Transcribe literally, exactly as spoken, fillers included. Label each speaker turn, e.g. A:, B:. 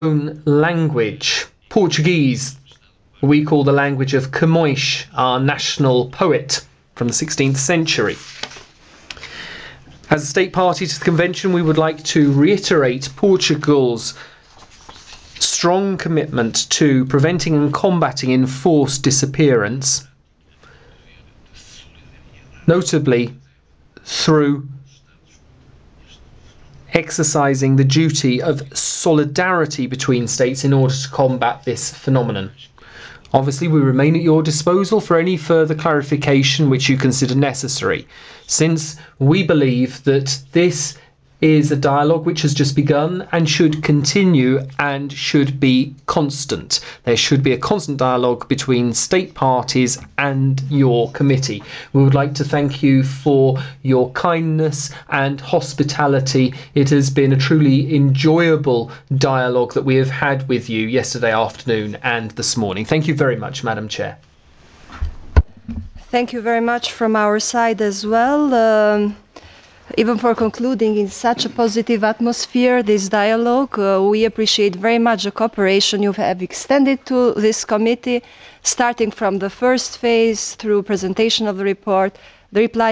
A: own language. Portuguese, we call the language of Camões, our national poet from the sixteenth century. As a state party to the convention, we would like to reiterate Portugal's strong commitment to preventing and combating enforced disappearance, notably through exercising the duty of solidarity between states in order to combat this phenomenon. Obviously, we remain at your disposal for any further clarification which you consider necessary, since we believe that this is a dialogue which has just begun and should continue and should be constant. There should be a constant dialogue between state parties and your committee. We would like to thank you for your kindness and hospitality. It has been a truly enjoyable dialogue that we have had with you yesterday afternoon and this morning. Thank you very much, Madam Chair.
B: Thank you very much from our side as well. Um, Even for concluding in such a positive atmosphere, this dialogue, uh, we appreciate very much the cooperation you have extended to this committee, starting from the first phase through presentation of the report, the replies